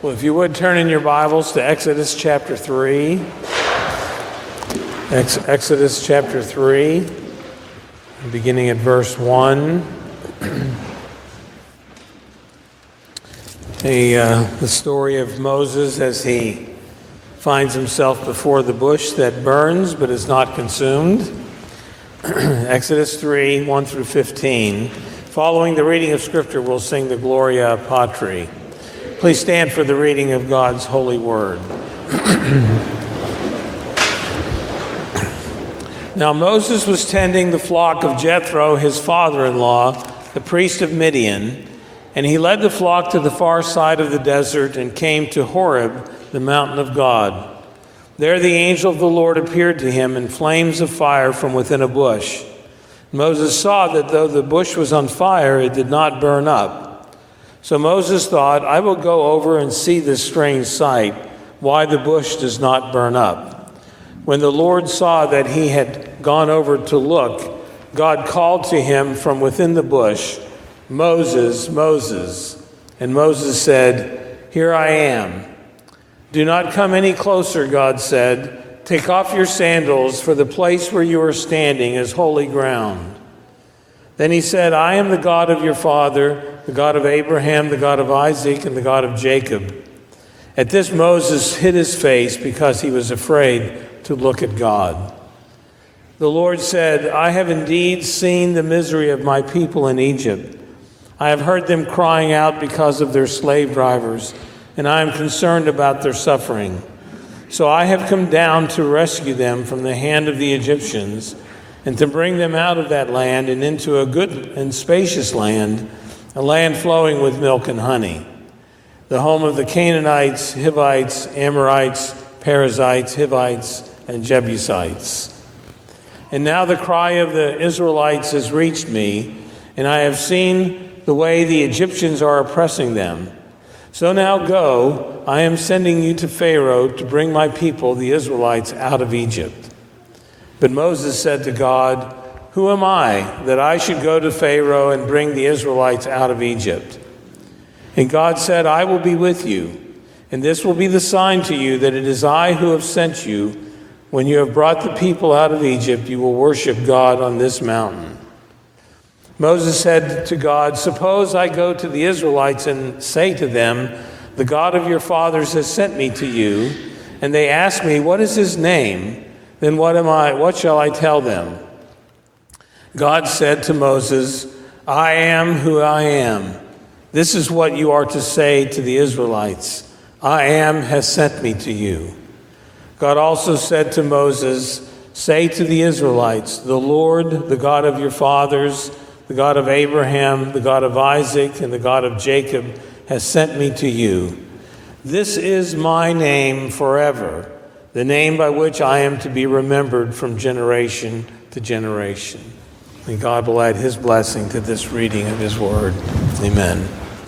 Well, if you would turn in your Bibles to Exodus chapter 3. Exodus chapter 3, beginning at verse 1. The story of Moses as he finds himself before the bush that burns but is not consumed. Exodus 3, 1 through 15. Following the reading of Scripture, we'll sing the Gloria Patri. Please stand for the reading of God's holy word. Now Moses was tending the flock of Jethro, his father-in-law, the priest of Midian, and he led the flock to the far side of the desert and came to Horeb, the mountain of God. There the angel of the Lord appeared to him in flames of fire from within a bush. Moses saw that though the bush was on fire, it did not burn up. So Moses thought, I will go over and see this strange sight, why the bush does not burn up. When the Lord saw that he had gone over to look, God called to him from within the bush, Moses, Moses. And Moses said, Here I am. Do not come any closer, God said. Take off your sandals, for the place where you are standing is holy ground. Then he said, I am the God of your father, the God of Abraham, the God of Isaac, and the God of Jacob. At this Moses hid his face because he was afraid to look at God. The Lord said, I have indeed seen the misery of my people in Egypt. I have heard them crying out because of their slave drivers, and I am concerned about their suffering. So I have come down to rescue them from the hand of the Egyptians, and to bring them out of that land and into a good and spacious land, a land flowing with milk and honey, the home of the Canaanites, Hivites, Amorites, Perizzites, Hivites, and Jebusites. And now the cry of the Israelites has reached me, and I have seen the way the Egyptians are oppressing them. So now go, I am sending you to Pharaoh to bring my people, the Israelites, out of Egypt. But Moses said to God, Who am I that I should go to Pharaoh and bring the Israelites out of Egypt? And God said, I will be with you, and this will be the sign to you that it is I who have sent you. When you have brought the people out of Egypt, you will worship God on this mountain. Moses said to God, Suppose I go to the Israelites and say to them, The God of your fathers has sent me to you, and they ask me, What is his name? Then what shall I tell them? God said to Moses, I am who I am. This is what you are to say to the Israelites. I am has sent me to you. God also said to Moses, Say to the Israelites, The Lord, the God of your fathers, the God of Abraham, the God of Isaac, and the God of Jacob has sent me to you. This is my name forever, the name by which I am to be remembered from generation to generation. May God will add his blessing to this reading of his word. Amen.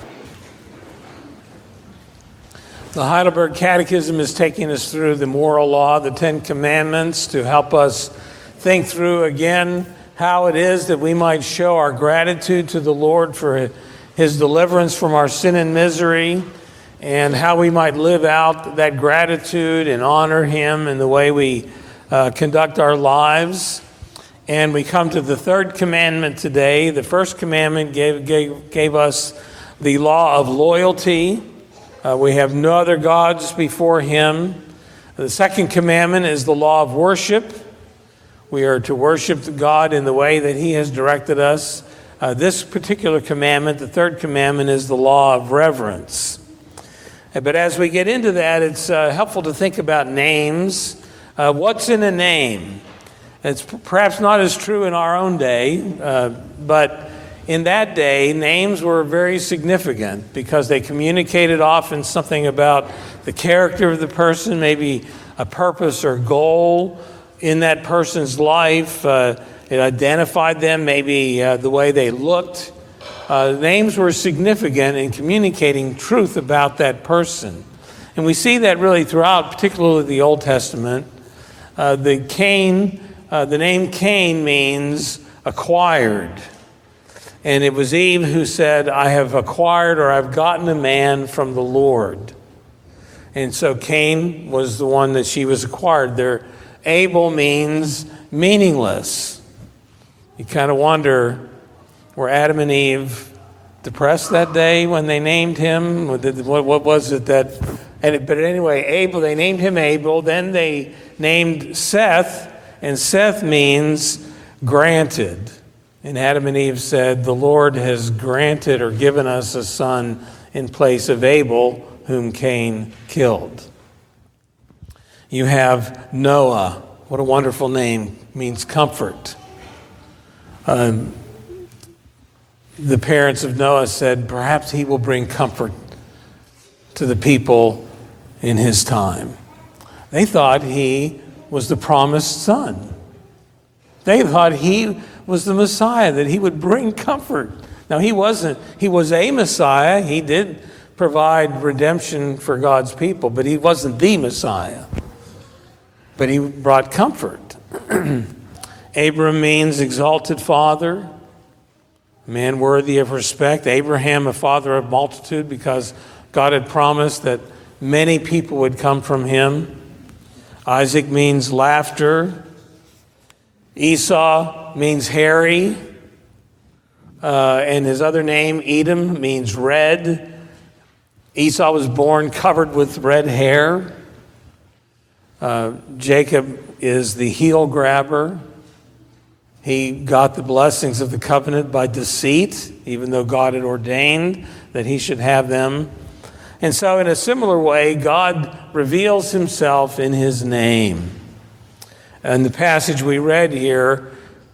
The Heidelberg Catechism is taking us through the moral law, the Ten Commandments, to help us think through again how it is that we might show our gratitude to the Lord for his deliverance from our sin and misery, and how we might live out that gratitude and honor him in the way we conduct our lives. And we come to the third commandment today. The first commandment gave us the law of loyalty. We have no other gods before him. The second commandment is the law of worship. We are to worship God in the way that he has directed us. This particular commandment, the third commandment, is the law of reverence. But as we get into that, it's helpful to think about names. What's in a name? It's perhaps not as true in our own day, but in that day, names were very significant because they communicated often something about the character of the person, maybe a purpose or goal in that person's life. It identified them, maybe the way they looked. Names were significant in communicating truth about that person. And we see that really throughout, particularly the Old Testament. The name Cain means acquired. And it was Eve who said, I have acquired or I've gotten a man from the Lord. And so Cain was the one that she was acquired. Abel means meaningless. You kind of wonder, were Adam and Eve depressed that day when they named him? What was it that... But anyway, they named him Abel. Then they named Seth, and Seth means granted. And Adam and Eve said, the Lord has granted or given us a son in place of Abel, whom Cain killed. You have Noah. What a wonderful name. Means comfort. The parents of Noah said, perhaps he will bring comfort to the people in his time. They thought he was the promised son. They thought he was the Messiah, that he would bring comfort. Now, he wasn't. He was a Messiah. He did provide redemption for God's people, but he wasn't the Messiah. But he brought comfort. Abram means exalted father, man worthy of respect. Abraham, a father of multitude, because God had promised that many people would come from him. Isaac means laughter. Esau means hairy. And his other name, Edom, means red. Esau was born covered with red hair. Jacob is the heel grabber. He got the blessings of the covenant by deceit, even though God had ordained that he should have them. And so in a similar way, God reveals himself in his name. And the passage we read here,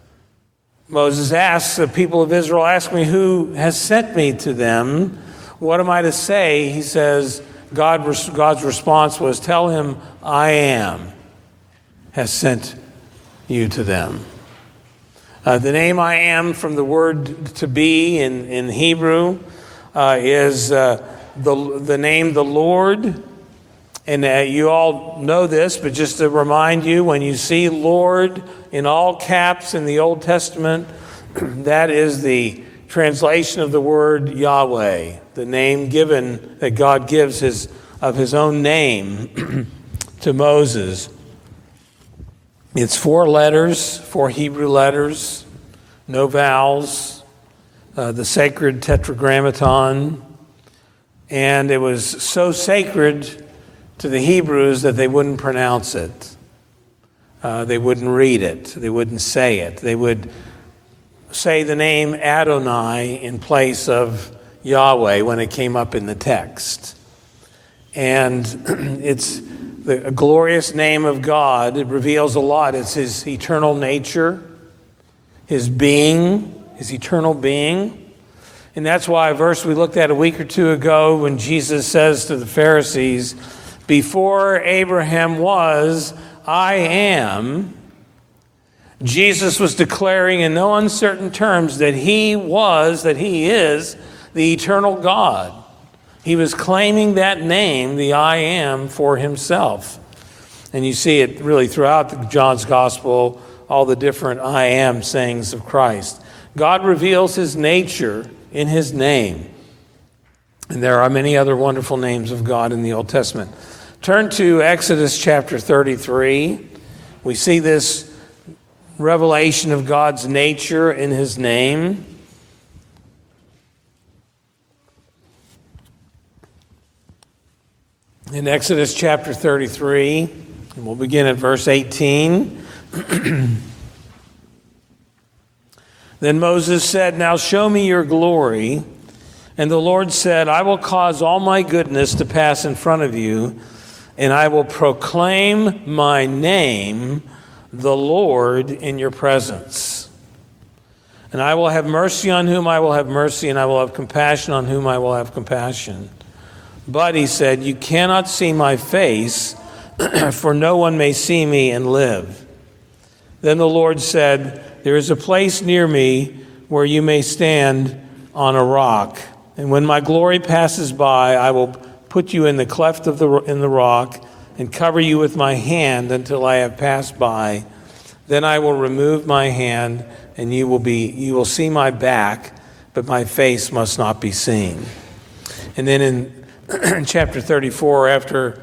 Moses asks, the people of Israel ask me, who has sent me to them? What am I to say? He says, God's response was, tell him, I am, has sent you to them. The name I am, from the word to be in Hebrew, is the name the Lord. And you all know this, but just to remind you, when you see Lord in all caps in the Old Testament, that is the translation of the word Yahweh, the name given that God gives of his own name to Moses. It's 4 letters, 4 Hebrew letters, no vowels, the sacred tetragrammaton. And it was so sacred to the Hebrews that they wouldn't pronounce it. They wouldn't read it. They wouldn't say it. They would say the name Adonai in place of Yahweh when it came up in the text. And it's the glorious name of God. It reveals a lot. It's his eternal nature, his being, his eternal being. And that's why a verse we looked at a week or two ago when Jesus says to the Pharisees, before Abraham was, I am. Jesus was declaring in no uncertain terms that he is the eternal God. He was claiming that name, the I am, for himself. And you see it really throughout John's gospel, all the different I am sayings of Christ. God reveals his nature in his name. And there are many other wonderful names of God in the Old Testament. Turn to Exodus chapter 33. We see this revelation of God's nature in his name. In Exodus chapter 33, and we'll begin at verse 18. Then Moses said, now show me your glory. And the Lord said, I will cause all my goodness to pass in front of you, and I will proclaim my name, the Lord, in your presence. And I will have mercy on whom I will have mercy, and I will have compassion on whom I will have compassion. But, he said, you cannot see my face, for no one may see me and live. Then the Lord said, there is a place near me where you may stand on a rock. And when my glory passes by, I will put you in the cleft in the rock and cover you with my hand until I have passed by. Then I will remove my hand, and you will see my back, but my face must not be seen. And then in chapter 34, after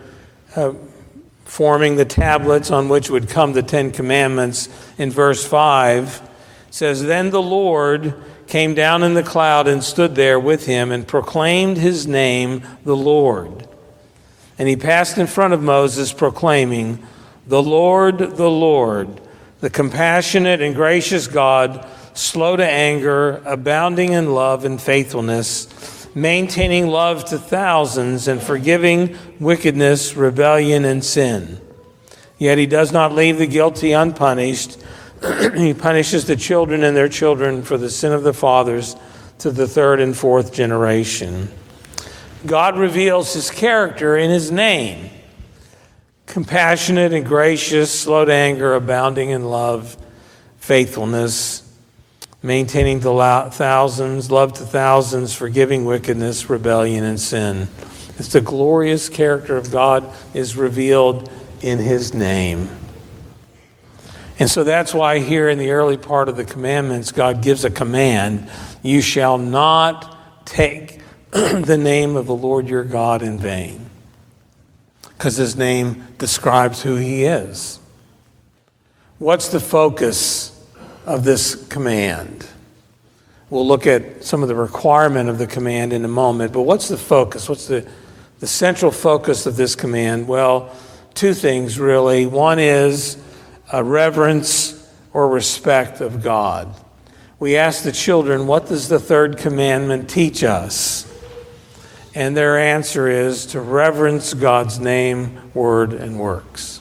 forming the tablets on which would come the Ten Commandments. In verse 5, it says, "Then the Lord came down in the cloud and stood there with him and proclaimed his name, the Lord. And he passed in front of Moses, proclaiming, 'The Lord, the compassionate and gracious God, slow to anger, abounding in love and faithfulness, maintaining love to thousands, and forgiving wickedness, rebellion, and sin. Yet he does not leave the guilty unpunished. He punishes the children and their children for the sin of the fathers to the third and fourth generation.'" God reveals his character in his name. Compassionate and gracious, slow to anger, abounding in love, faithfulness, maintaining the thousands, love to thousands, forgiving wickedness, rebellion, and sin. It's the glorious character of God is revealed in his name. And so that's why here in the early part of the commandments, God gives a command: "You shall not take the name of the Lord your God in vain," because his name describes who he is. What's the focus of this command? We'll look at some of the requirement of the command in a moment, but what's the focus? What's the central focus of this command? Well, two things really. One is a reverence or respect of God. We ask the children, what does the third commandment teach us? And their answer is to reverence God's name, word, and works.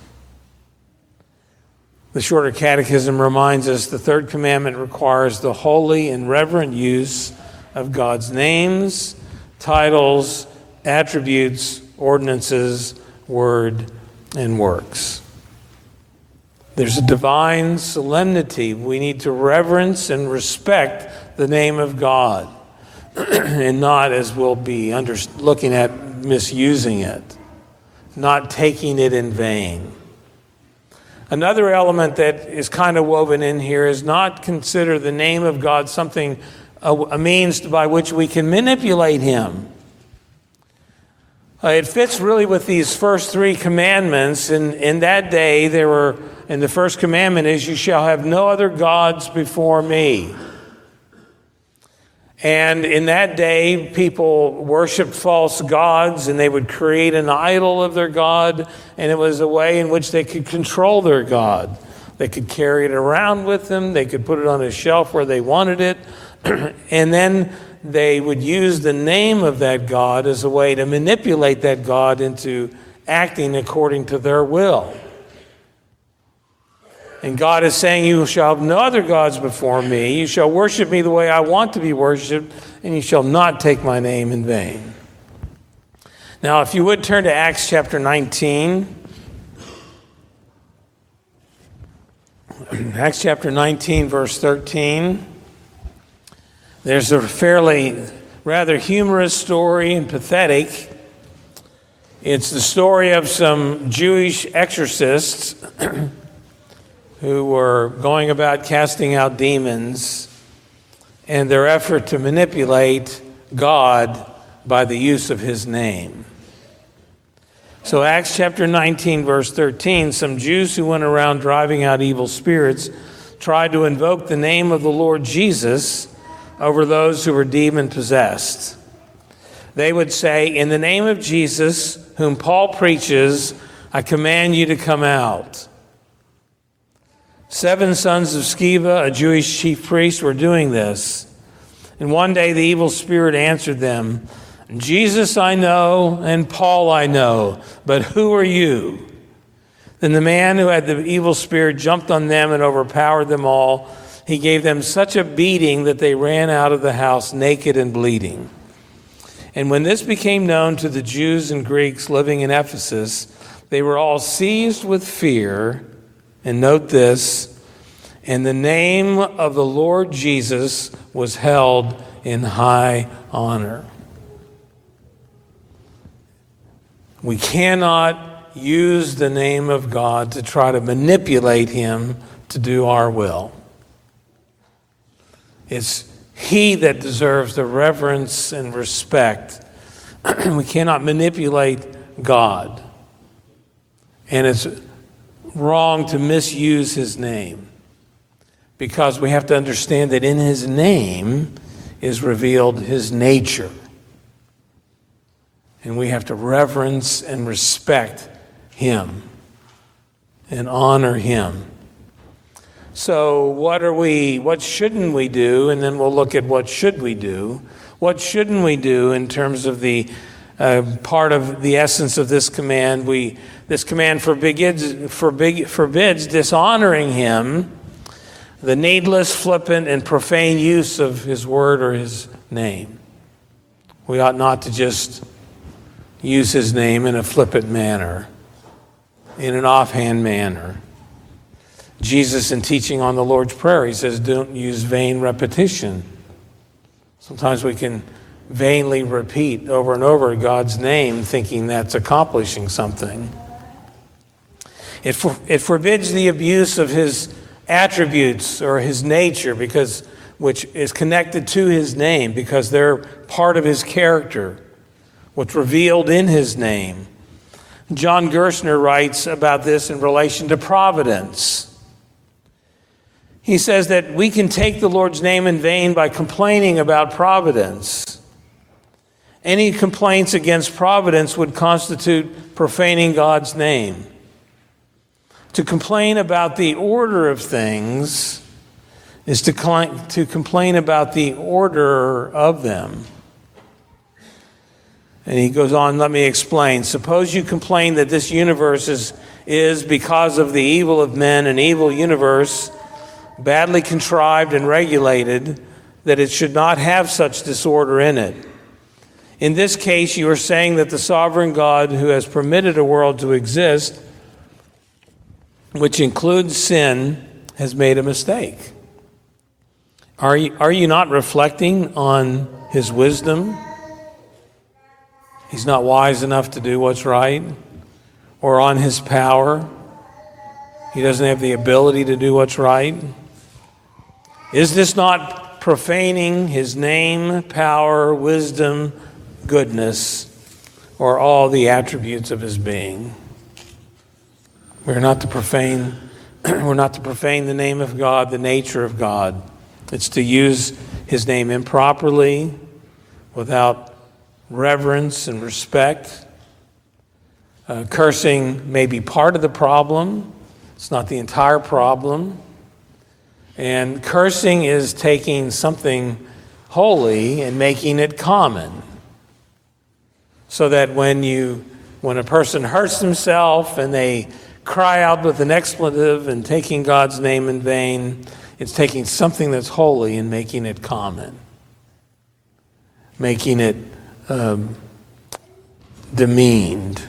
The Shorter Catechism reminds us the third commandment requires the holy and reverent use of God's names, titles, attributes, ordinances, word, and works. There's a divine solemnity. We need to reverence and respect the name of God, and not, as we'll be looking at, misusing it, not taking it in vain. Another element that is kind of woven in here is not consider the name of God something, a means by which we can manipulate him. It fits really with these first three commandments. In that day, and the first commandment is, "You shall have no other gods before me." And in that day, people worshiped false gods, and they would create an idol of their god, and it was a way in which they could control their god. They could carry it around with them. They could put it on a shelf where they wanted it. And then they would use the name of that god as a way to manipulate that god into acting according to their will. And God is saying, "You shall have no other gods before me. You shall worship me the way I want to be worshiped, and you shall not take my name in vain." Now, if you would turn to Acts chapter 19. Acts chapter 19, verse 13. There's a rather humorous story and pathetic. It's the story of some Jewish exorcists who were going about casting out demons, and their effort to manipulate God by the use of his name. So Acts chapter 19, verse 13, some Jews who went around driving out evil spirits tried to invoke the name of the Lord Jesus over those who were demon-possessed. They would say, "In the name of Jesus, whom Paul preaches, I command you to come out." 7 sons of Sceva, a Jewish chief priest, were doing this. And one day the evil spirit answered them, "Jesus I know, and Paul I know, but who are you?" Then the man who had the evil spirit jumped on them and overpowered them all. He gave them such a beating that they ran out of the house naked and bleeding. And when this became known to the Jews and Greeks living in Ephesus, they were all seized with fear. And note this, and the name of the Lord Jesus was held in high honor. We cannot use the name of God to try to manipulate him to do our will. It's he that deserves the reverence and respect. We cannot manipulate God. And it's wrong to misuse his name, because we have to understand that in his name is revealed his nature. And we have to reverence and respect him and honor him. So what shouldn't we do? And then we'll look at what should we do. What shouldn't we do in terms of the part of the essence of this command? This command forbids dishonoring him, the needless, flippant, and profane use of his word or his name. We ought not to just use his name in a flippant manner, in an offhand manner. Jesus, in teaching on the Lord's Prayer, he says, don't use vain repetition. Sometimes we can vainly repeat over and over God's name, thinking that's accomplishing something. It forbids the abuse of his attributes or his nature, which is connected to his name, because they're part of his character, what's revealed in his name. John Gerstner writes about this in relation to providence. He says that we can take the Lord's name in vain by complaining about providence. Any complaints against providence would constitute profaning God's name. To complain about the order of things is to complain about the order of them. And he goes on, let me explain. Suppose you complain that this universe is because of the evil of men, an evil universe, badly contrived and regulated, that it should not have such disorder in it. In this case, you are saying that the sovereign God who has permitted a world to exist, which includes sin, has made a mistake. Are you not reflecting on his wisdom? He's not wise enough to do what's right, or on his power. He doesn't have the ability to do what's right. Is this not profaning his name, power, wisdom, goodness, or all the attributes of his being? We're not to profane the name of God, the nature of God. It's to use his name improperly, without reverence and respect. Cursing may be part of the problem. It's not the entire problem. And cursing is taking something holy and making it common. So that when a person hurts himself and they cry out with an expletive and taking God's name in vain, it's taking something that's holy and making it common, making it demeaned.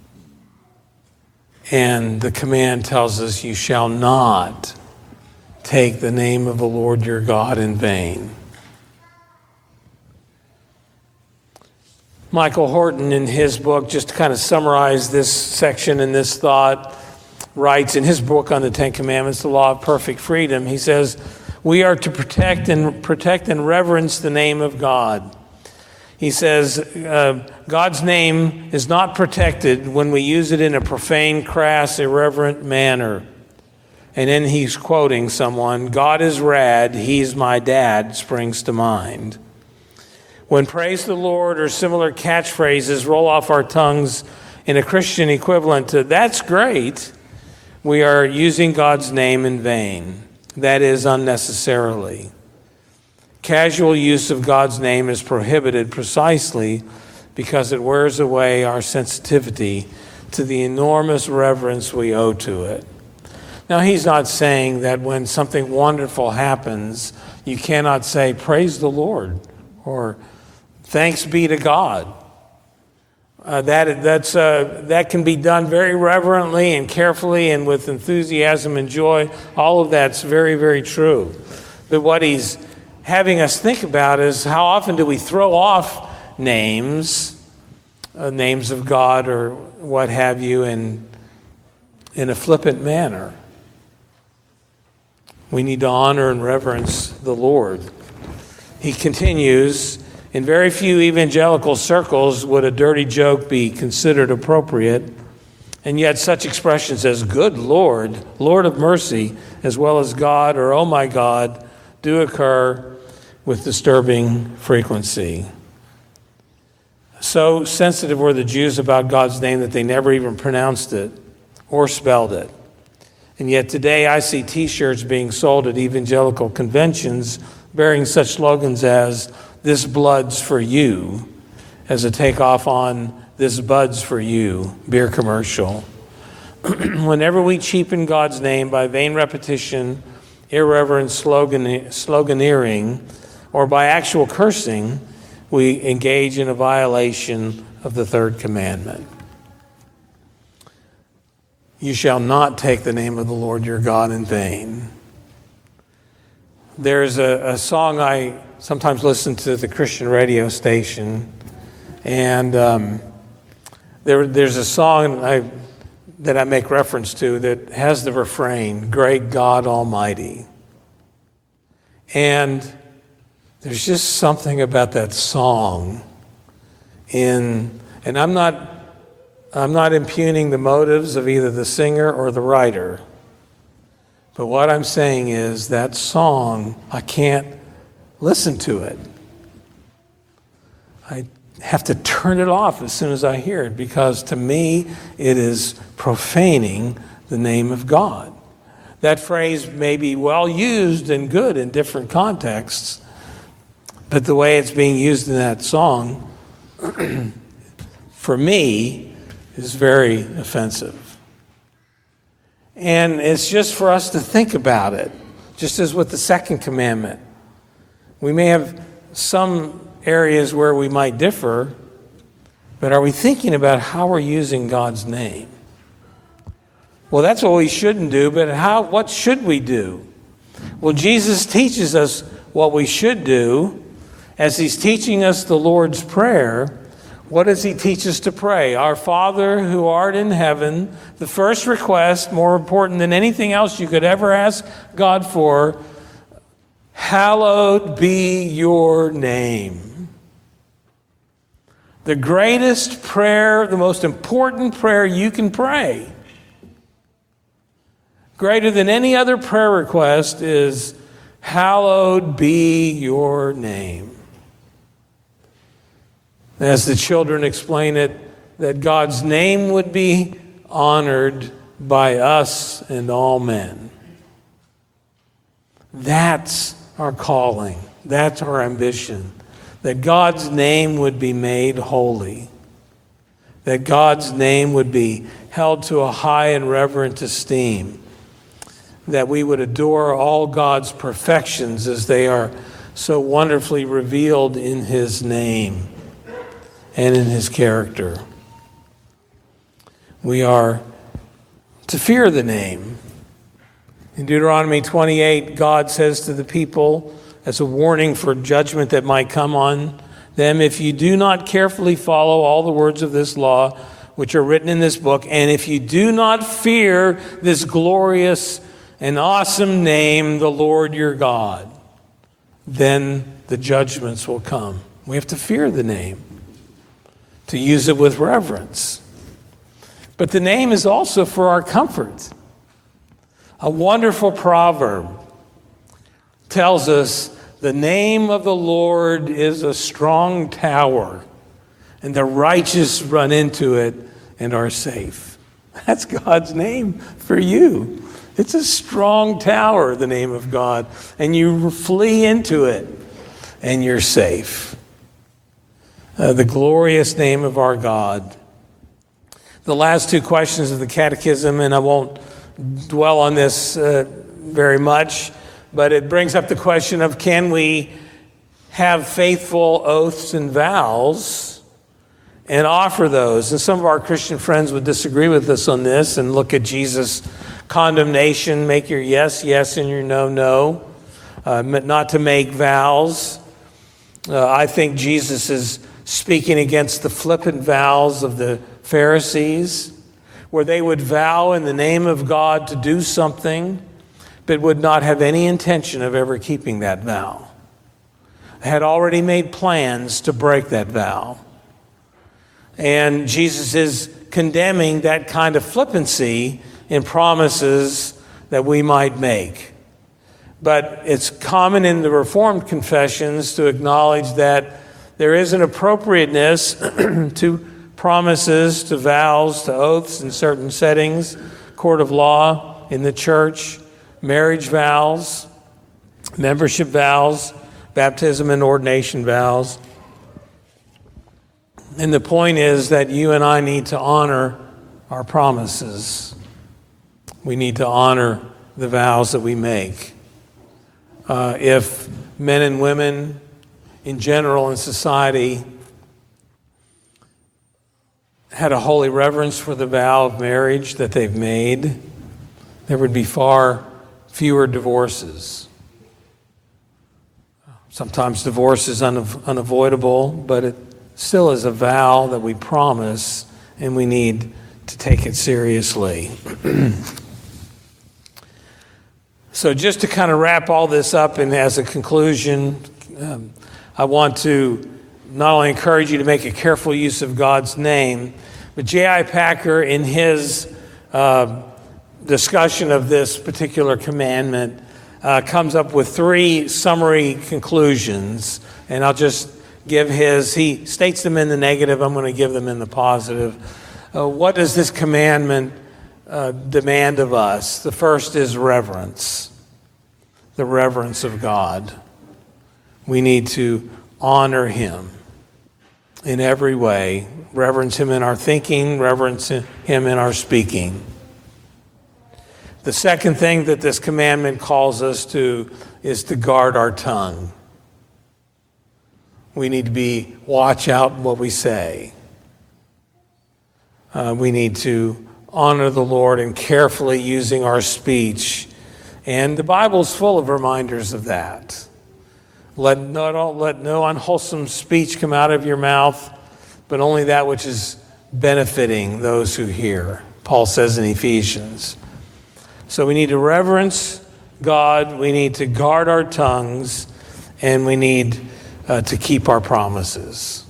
And the command tells us, you shall not take the name of the Lord your God in vain. Michael Horton, in his book, just to kind of summarize this section and this thought, writes in his book on the Ten Commandments, The Law of Perfect Freedom, he says, we are to protect and reverence the name of God. He says, God's name is not protected when we use it in a profane, crass, irreverent manner. And then he's quoting someone, God is rad, he's my dad, springs to mind. When praise the Lord or similar catchphrases roll off our tongues in a Christian equivalent to, that's great, we are using God's name in vain. That is, unnecessarily. Casual use of God's name is prohibited precisely because it wears away our sensitivity to the enormous reverence we owe to it. Now, he's not saying that when something wonderful happens, you cannot say, praise the Lord, or thanks be to God. That can be done very reverently and carefully and with enthusiasm and joy. All of that's very, very true. But what he's having us think about is, how often do we throw off names of God or what have you, in a flippant manner? We need to honor and reverence the Lord. He continues, in very few evangelical circles would a dirty joke be considered appropriate. And yet such expressions as good Lord, Lord of mercy, as well as God or oh my God, do occur with disturbing frequency. So sensitive were the Jews about God's name that they never even pronounced it or spelled it. And yet today I see T-shirts being sold at evangelical conventions bearing such slogans as, "This blood's for you," as a takeoff on "This bud's for you" beer commercial. Whenever we cheapen God's name by vain repetition, irreverent sloganeering, or by actual cursing, we engage in a violation of the third commandment. You shall not take the name of the Lord your God in vain. There's a song I sometimes listen to at the Christian radio station, and there's a song that I make reference to that has the refrain, "Great God Almighty." And there's just something about that song and I'm not impugning the motives of either the singer or the writer. But what I'm saying is that song, I can't listen to it. I have to turn it off as soon as I hear it, because to me it is profaning the name of God. That phrase may be well used and good in different contexts, but the way it's being used in that song, for me, is very offensive. And it's just for us to think about it, just as with the second commandment. We may have some areas where we might differ, but are we thinking about how we're using God's name? Well, that's what we shouldn't do, but what should we do? Well, Jesus teaches us what we should do. As he's teaching us the Lord's Prayer, what does he teach us to pray? Our Father who art in heaven, the first request, more important than anything else you could ever ask God for, hallowed be your name. The greatest prayer, the most important prayer you can pray, greater than any other prayer request, is hallowed be your name. As the children explain it, that God's name would be honored by us and all men. That's our calling. That's our ambition. That God's name would be made holy. That God's name would be held to a high and reverent esteem. That we would adore all God's perfections as they are so wonderfully revealed in his name and in his character. We are to fear the name. In Deuteronomy 28, God says to the people, as a warning for judgment that might come on them, if you do not carefully follow all the words of this law, which are written in this book, and if you do not fear this glorious and awesome name, the Lord your God, then the judgments will come. We have to fear the name, to use it with reverence. But the name is also for our comfort. A wonderful proverb tells us the name of the Lord is a strong tower, and the righteous run into it and are safe. That's God's name for you. It's a strong tower, the name of God, and you flee into it and you're safe. The glorious name of our God. The last two questions of the Catechism, and I won't dwell on this very much, but it brings up the question of, can we have faithful oaths and vows and offer those? And some of our Christian friends would disagree with us on this and look at Jesus' condemnation, make your yes, yes, and your no, no, not to make vows. I think Jesus is speaking against the flippant vows of the Pharisees, where they would vow in the name of God to do something, but would not have any intention of ever keeping that vow. They had already made plans to break that vow. And Jesus is condemning that kind of flippancy in promises that we might make. But it's common in the Reformed confessions to acknowledge that there is an appropriateness to promises, to vows, to oaths in certain settings, court of law, in the church, marriage vows, membership vows, baptism and ordination vows. And the point is that you and I need to honor our promises. We need to honor the vows that we make. If men and women in general in society had a holy reverence for the vow of marriage that they've made, there would be far fewer divorces. Sometimes divorce is unavoidable, but it still is a vow that we promise, and we need to take it seriously. So just to kind of wrap all this up and as a conclusion, I want to not only encourage you to make a careful use of God's name, but J.I. Packer, in his discussion of this particular commandment, comes up with 3 summary conclusions, and I'll just give his. He states them in the negative. I'm going to give them in the positive. What does this commandment demand of us? The first is reverence, the reverence of God. We need to honor him in every way, reverence him in our thinking, reverence him in our speaking. The second thing that this commandment calls us to is to guard our tongue. We need to watch out what we say. We need to honor the Lord in carefully using our speech. And the Bible's full of reminders of that. Let no unwholesome speech come out of your mouth, but only that which is benefiting those who hear, Paul says in Ephesians. So we need to reverence God, we need to guard our tongues, and we need to keep our promises.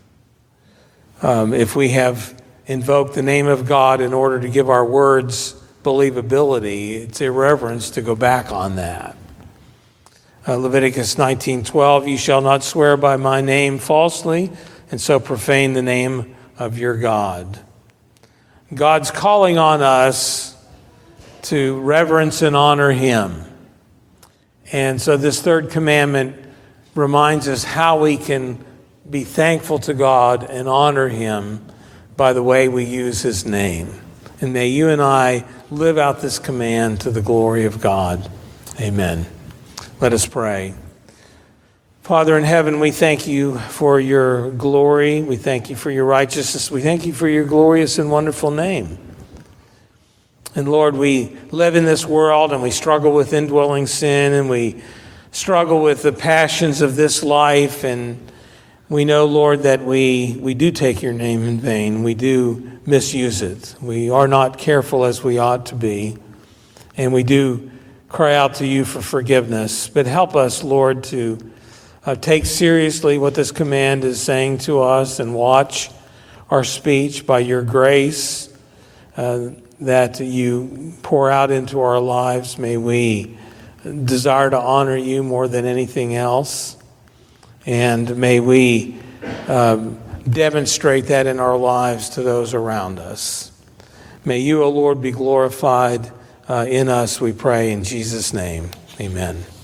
If we have invoked the name of God in order to give our words believability, it's irreverence to go back on that. Leviticus 19:12, you shall not swear by my name falsely, and so profane the name of your God. God's calling on us to reverence and honor him. And so this third commandment reminds us how we can be thankful to God and honor him by the way we use his name. And may you and I live out this command to the glory of God. Amen. Let us pray. Father in heaven, we thank you for your glory. We thank you for your righteousness. We thank you for your glorious and wonderful name. And Lord, we live in this world and we struggle with indwelling sin and we struggle with the passions of this life. And we know, Lord, that we do take your name in vain. We do misuse it. We are not careful as we ought to be. And we do cry out to you for forgiveness. But help us, Lord, to take seriously what this command is saying to us and watch our speech by your grace that you pour out into our lives. May we desire to honor you more than anything else. And may we demonstrate that in our lives to those around us. May you, O Lord, be glorified in us, we pray in Jesus' name. Amen.